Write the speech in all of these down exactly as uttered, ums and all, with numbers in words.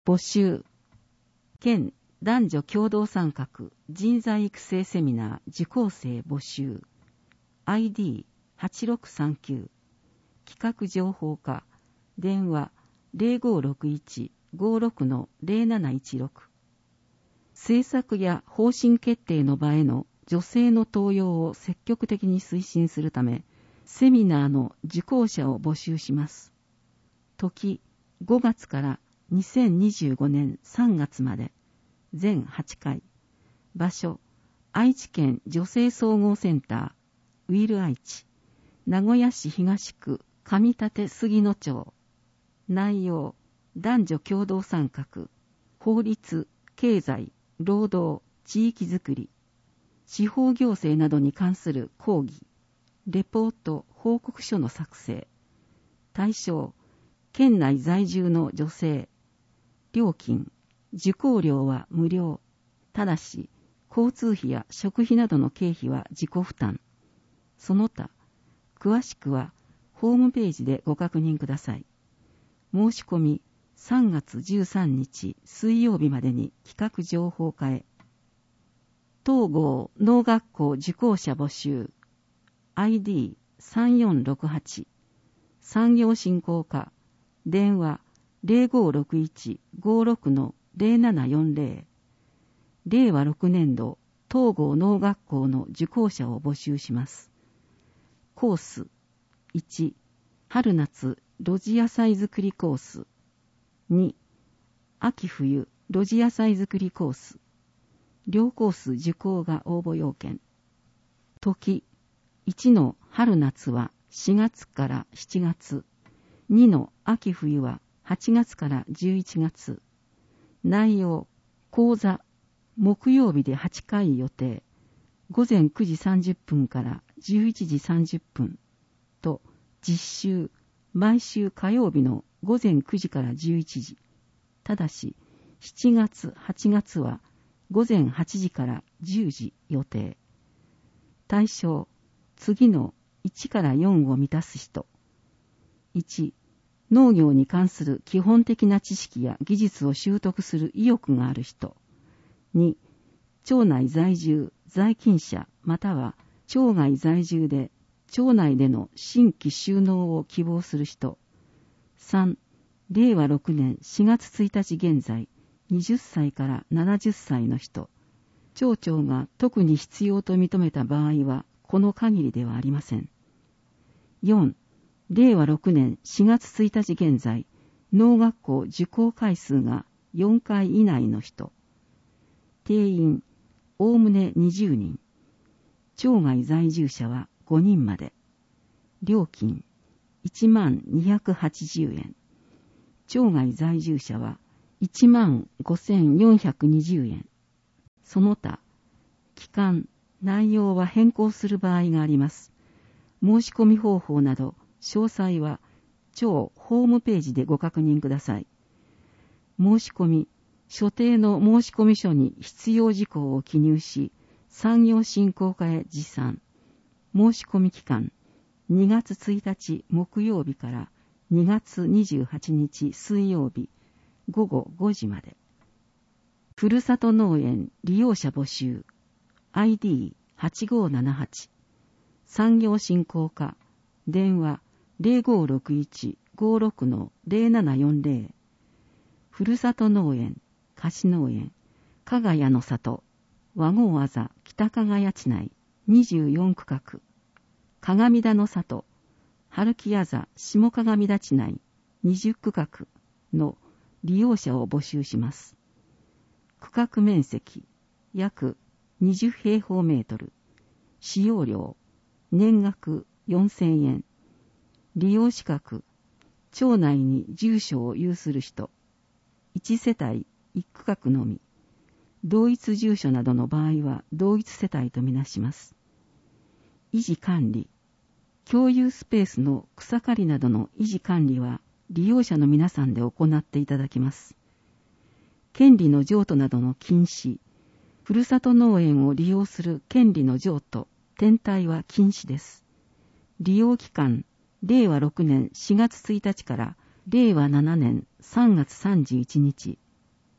募集。県男女共同参画人材育成セミナー受講生募集。アイディーはちろくさんきゅう。企画情報課。電話 ゼロごろくいち ごろく ゼロなないちろく。政策や方針決定の場への女性の登用を積極的に推進するため、セミナーの受講者を募集します。時、ごがつからにせんにじゅうごねんさんがつまで、全はちかい。場所、愛知県女性総合センター、ウィル愛知。名古屋市東区上立杉野町。内容、男女共同参画、法律、経済、労働、地域づくり、地方行政などに関する講義、レポート、報告書の作成。対象、県内在住の女性。料金、受講料は無料。ただし、交通費や食費などの経費は自己負担。その他、詳しくはホームページでご確認ください。申し込み、さんがつじゅうさんにち水曜日までに企画情報課へ。東郷農学校受講者募集。アイディーさんよんろくはち。産業振興課。電話 ゼロごろくいち ごろく ゼロななよんゼロ。れいわろくねんど東郷農学校の受講者を募集します。コースいち、春夏露地野菜作りコース。に、秋冬露地野菜作りコース。両コース受講が応募要件。時、いちの春夏はしがつからしちがつ。にの秋冬ははちがつからじゅういちがつ。内容、講座、木曜日ではちかい予定。ごぜんくじさんじゅっぷんからじゅういちじさんじゅっぷんと、実習、毎週火曜日のごぜんくじからじゅういちじ。ただし、しちがつ、はちがつはごぜんはちじからじゅうじ予定。対象、次のいちからよんを満たす人。いち、農業に関する基本的な知識や技術を習得する意欲がある人。に、町内在住、在勤者または町外在住で町内での新規就農を希望する人。さん、れいわろくねんしがつついたち現在、はたちからななじゅっさいの人。町長が特に必要と認めた場合は、この限りではありません。よん、れいわろくねんしがつついたち現在、農学校受講回数がよんかい以内の人。定員、おおむねにじゅうにん。町外在住者はごにんまで。料金、いちまんにひゃくはちじゅうえん。町外在住者はいちまんごせんよんひゃくにじゅうえん。その他、期間、内容は変更する場合があります。申し込み方法など、詳細は町ホームページでご確認ください。申し込み、所定の申し込み書に必要事項を記入し、産業振興課へ持参。申し込み期間、にがつついたち木曜日からにがつにじゅうはちにち水曜日ごごごじまで。ふるさと農園利用者募集。アイディーはちごななはち。産業振興課。電話ゼロごろくいち ごろく ゼロななよんゼロ。ふるさと農園、菓子農園、加賀屋の里、和合あざ北加賀谷地内にじゅうよんくかく。鏡田の里、春木あざ下鏡田地内にじゅっくかくの利用者を募集します。区画面積約にじゅうへいほうメートル。使用料年額よんせんえん。利用資格、町内に住所を有する人、いちせたいいちくかくのみ。同一住所などの場合は同一世帯とみなします。維持管理、共有スペースの草刈りなどの維持管理は利用者の皆さんで行っていただきます。権利の譲渡などの禁止、ふるさと農園を利用する権利の譲渡、転退は禁止です。利用期間、れいわろくねんしがつついたちかられいわななねんさんがつさんじゅういちにち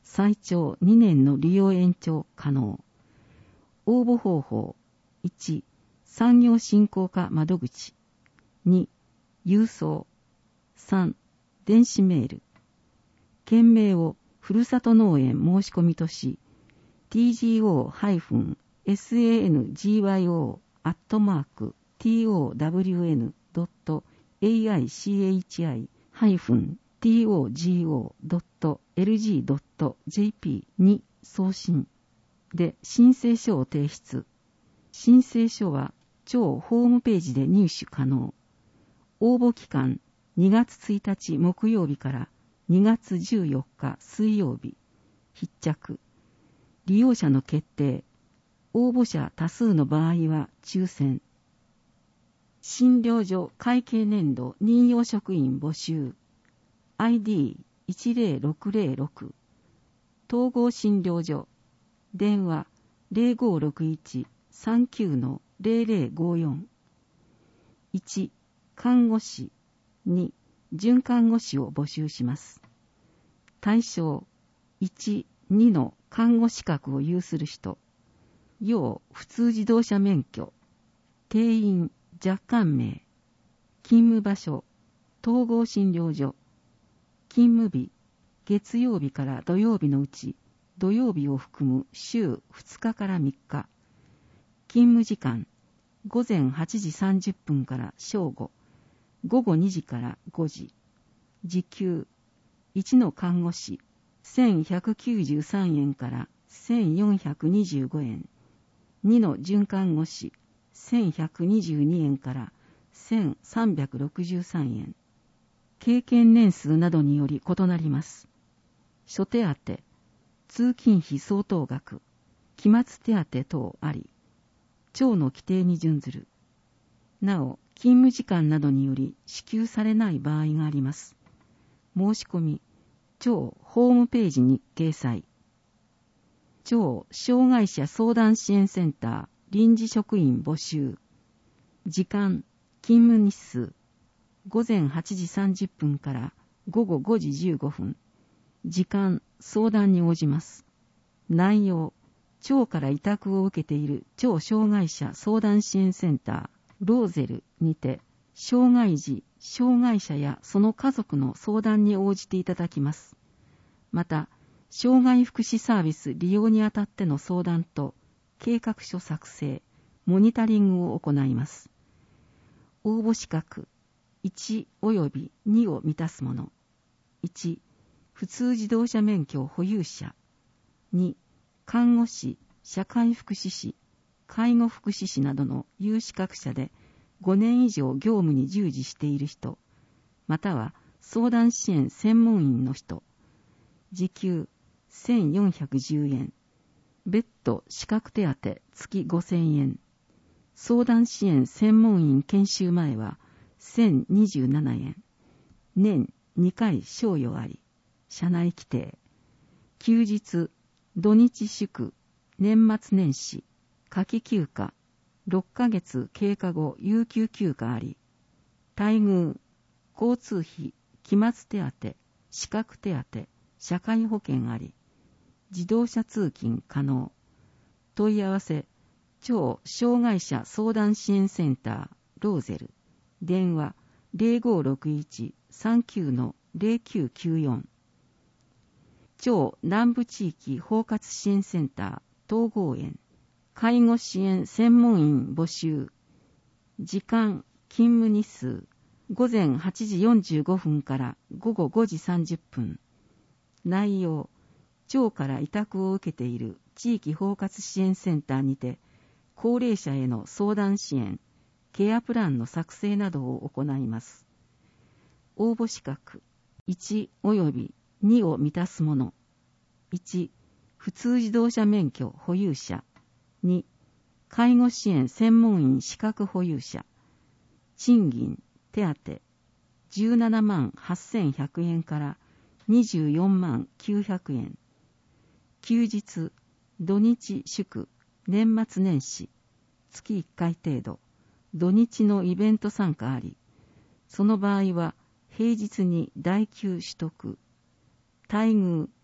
最長にねんの利用延長可能。応募方法。いち、産業振興課窓口。に、郵送。さん、電子メール。件名をふるさと農園申し込みとし、ティージーオー サンギョ アットマーク トウダブリューエヌ ドット エーアイシーエイチアイ トグオ ドット エルジー ドット ジェーピー に送信で申請書を提出。申請書は庁ホームページで入手可能。応募期間にがつついたち木曜日からにがつじゅうよっか水曜日。必着。利用者の決定。応募者多数の場合は抽選。診療所会計年度任用職員募集。アイディーいちゼロろくゼロろく。統合診療所。電話 ゼロごろくいち さんきゅう ゼロゼロごよん。いち、看護師。に、准看護師を募集します。対象。いち、にの看護資格を有する人。要普通自動車免許。定員、若干名。勤務場所、統合診療所。勤務日、月曜日から土曜日のうち、土曜日を含む週ふつかからみっか。勤務時間、午前はちじさんじゅっぷんから正午、午後にじからごじ。時給、いちの看護師、せんひゃくきゅうじゅうさんえんからせんよんひゃくにじゅうごえん。にの准看護師、せんひゃくにじゅうにえんからせんさんびゃくろくじゅうさんえん。経験年数などにより異なります。諸手当、通勤費相当額、期末手当等あり、庁の規定に準ずる。なお、勤務時間などにより支給されない場合があります。申し込み、庁ホームページに掲載。庁障害者相談支援センター臨時職員募集。時間、勤務日数、午前はちじさんじゅっぷんから午後ごじじゅうごふん。時間、相談に応じます。内容、庁から委託を受けている庁障害者相談支援センター、ローゼルにて、障害児、障害者やその家族の相談に応じていただきます。また、障害福祉サービス利用にあたっての相談と、計画書作成、モニタリングを行います。応募資格、いちおよびにを満たすもの。いち、普通自動車免許保有者。に、看護師、社会福祉士、介護福祉士などの有資格者でごねん以上業務に従事している人、または相談支援専門員の人。時給せんよんひゃくじゅうえん。別途資格手当月ごせんえん。相談支援専門員研修前はせんにじゅうななえん。年にかい賞与あり。社内規定。休日、土日祝、年末年始、夏季休暇、ろっかげつ経過後有給休暇あり。待遇、交通費、期末手当、資格手当、社会保険あり。自動車通勤可能。問い合わせ、庁障害者相談支援センター、ローゼル。電話、ゼロごろくいち さんきゅう ゼロきゅうきゅうよん。庁南部地域包括支援センター、東郷園。介護支援専門員募集。時間、勤務日数、午前はちじよんじゅうごふんから午後ごじさんじゅっぷん。内容、庁から委託を受けている地域包括支援センターにて、高齢者への相談支援、ケアプランの作成などを行います。応募資格、いちおよびにを満たすもの。いち、普通自動車免許保有者。に、介護支援専門員資格保有者。賃金、手当、じゅうななまんはっせんひゃくえんからにじゅうよんまんきゅうひゃくえん。休日、土日祝、年末年始、月いっかい程度、土日のイベント参加あり、その場合は平日に代休取得。待遇、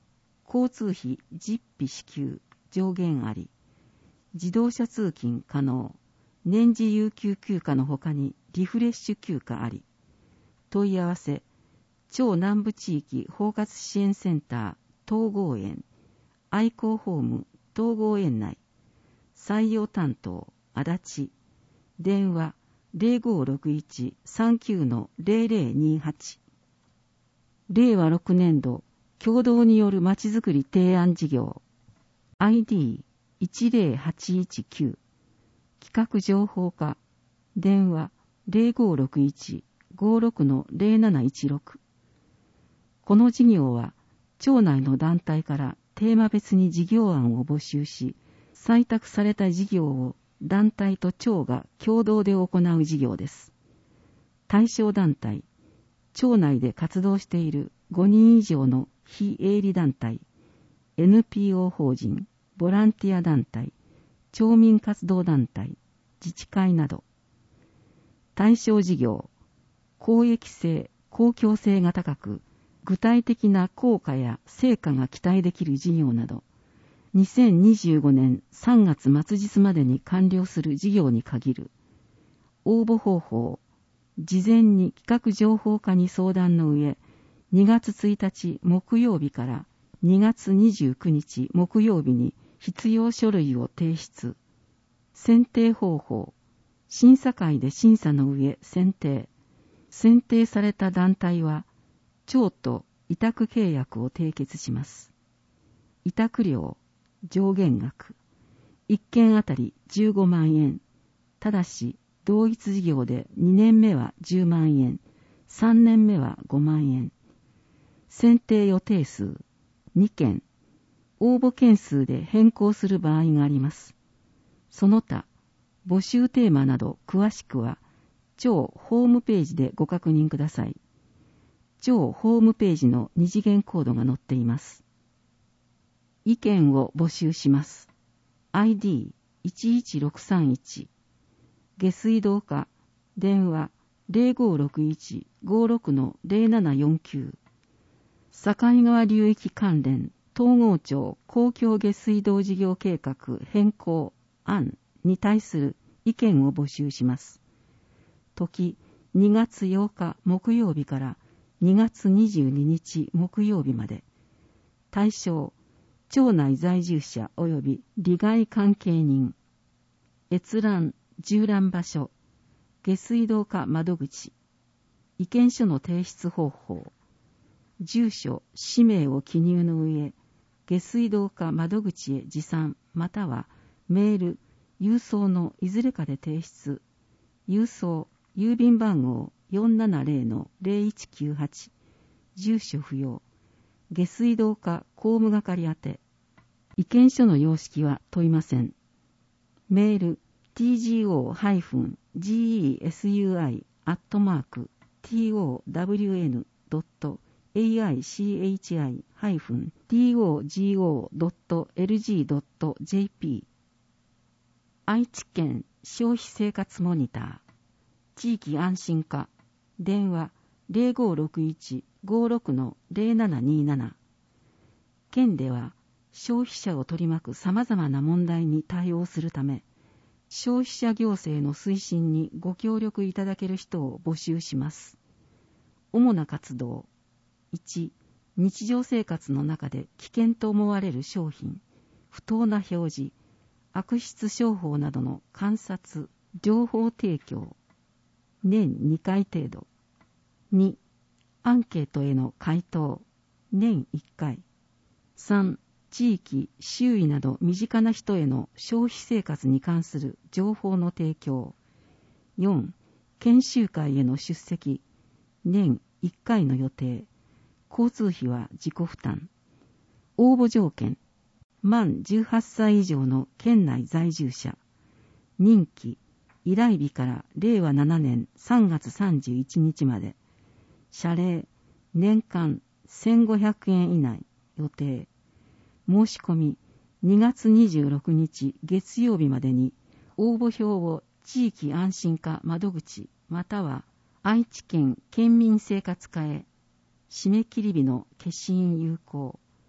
交通費実費支給上限あり。自動車通勤可能。年次有給休暇のほかにリフレッシュ休暇あり。問い合わせ、超南部地域包括支援センター東郷園、愛好ホーム東郷園内、採用担当足立、電話 ゼロごろくいちさんきゅうのゼロゼロにはち。れいわろくねん度共同によるまちづくり提案事業 アイディーいちゼロはちいちきゅう 企画情報課電話 ゼロごろくいちごろくのゼロなないちろく。この事業は町内の団体からテーマ別に事業案を募集し、採択された事業を団体と町が共同で行う事業です。対象団体、町内で活動しているごにん以上の非営利団体、エヌピーオー 法人、ボランティア団体、町民活動団体、自治会など。対象事業、公益性、公共性が高く、具体的な効果や成果が期待できる事業など、にせんにじゅうごねんさんがつ末日までに完了する事業に限る。応募方法、事前に企画情報課に相談の上、にがつついたち木曜日からにがつにじゅうくにち木曜日に必要書類を提出。選定方法、審査会で審査の上選定。選定された団体は、町と委託契約を締結します。委託料、上限額、いっけんあたりじゅうごまんえん。ただし、同一事業でにねんめはじゅうまんえん、さんねんめはごまんえん。選定予定数、にけん。応募件数で変更する場合があります。その他、募集テーマなど詳しくは、町ホームページでご確認ください。町ホームページの二次元コードが載っています。意見を募集します。アイディーいちいちろくさんいち。下水道課、電話 ゼロごろくいちごろくのゼロななよんきゅう。境川流域関連東郷町公共下水道事業計画変更案に対する意見を募集します。時、にがつようか木曜日からにがつにじゅうににち木曜日まで。対象、町内在住者及び利害関係人。閲覧、縦覧場所、下水道課窓口。意見書の提出方法。住所、氏名を記入の上、下水道課窓口へ持参またはメール、郵送のいずれかで提出。郵送、郵便番号 よんななゼロのゼロいちきゅうはち。住所不要。下水道課公務係宛て。意見書の様式は問いません。メール、ティージーオー-ジーイーエスユーアイ アットマーク ティーオーダブリューエヌ ドット エーアイシーエイチアイ ハイフン ティーオージーオー ドット エルジー ドット ジェーピー。愛知県消費生活モニター。地域安心課。電話 ゼロごろくいちごろくのゼロななにーなな。県では消費者を取り巻く様々な問題に対応するため、消費者行政の推進にご協力いただける人を募集します。主な活動。いち、日常生活の中で危険と思われる商品、不当な表示、悪質商法などの観察、情報提供。年にかい程度。に、アンケートへの回答。年いっかい。さん、地域、周囲など身近な人への消費生活に関する情報の提供。よん、研修会への出席。年いっかいの予定。交通費は自己負担。応募条件。満じゅうはっさい以上の県内在住者。任期、依頼日かられいわななねんさんがつさんじゅういちにちまで。謝礼、年間せんごひゃくえん以内。予定。申し込み、にがつにじゅうろくにち月曜日までに応募表を地域安心課窓口または愛知県県民生活課へ。締め切り日の消印有効。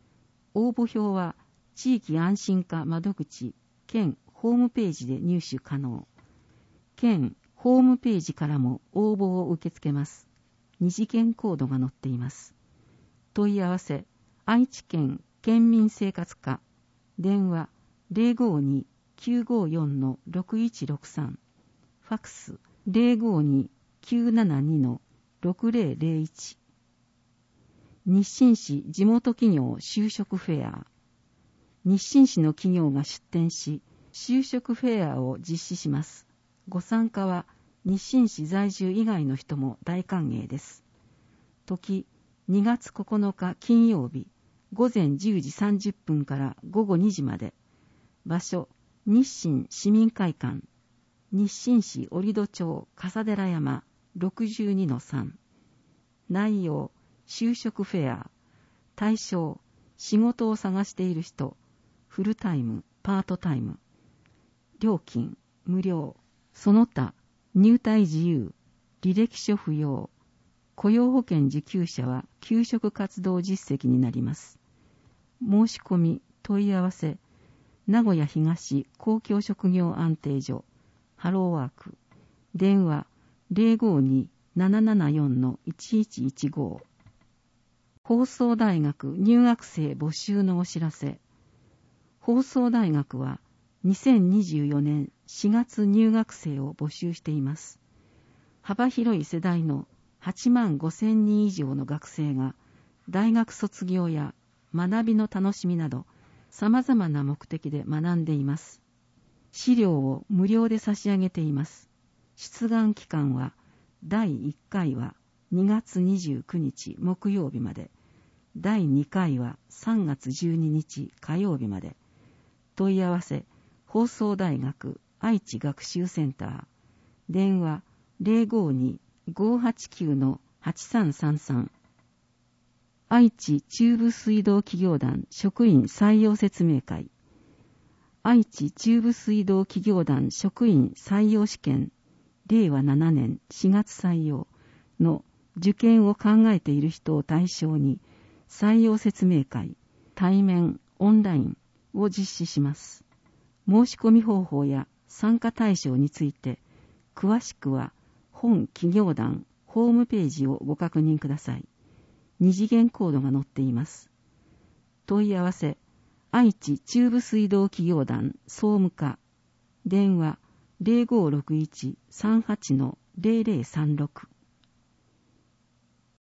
応募表は地域安心課窓口兼ホームページで入手可能。県ホームページからも応募を受け付けます。二次元コードが載っています。問い合わせ、愛知県県民生活課、電話 ゼロごに きゅうごよん ろくいちろくさん、ファックス ゼロごに きゅうななに ろくゼロゼロいち。日清市地元企業就職フェア。日清市の企業が出展し、就職フェアを実施します。ご参加は日清市在住以外の人も大歓迎です。時、にがつここのか金曜日、ごぜんじゅうじさんじゅっぷんからごごにじまで。場所、日清市民会館。日清市折戸町笠寺山 ろくじゅうにのさん。内容、就職フェア。対象、仕事を探している人、フルタイム、パートタイム。料金、無料。その他、入隊自由、履歴書不要。雇用保険受給者は求職活動実績になります。申し込み、問い合わせ、名古屋東公共職業安定所、ハローワーク。電話、ゼロごに ななななよん いちいちいちご。放送大学入学生募集のお知らせ。放送大学はにせんにじゅうよねんしがつ入学生を募集しています。幅広い世代のはちまんごせんにん以上の学生が大学卒業や学びの楽しみなど様々な目的で学んでいます。資料を無料で差し上げています。出願期間はだいいっかいはにがつにじゅうくにち木曜日まで、だいにかいはさんがつじゅうににち火曜日まで。問い合わせ、放送大学愛知学習センター。電話 ゼロごに ごーはちきゅう はちさんさんさん。愛知中部水道企業団職員採用説明会。愛知中部水道企業団職員採用試験れいわななねんしがつ採用の受験を考えている人を対象に採用説明会、対面、オンラインを実施します。申し込み方法や参加対象について、詳しくは本企業団ホームページをご確認ください。二次元コードが載っています。問い合わせ、愛知中部水道企業団総務課。電話 ゼロごろくいち さんはち ゼロゼロさんろく。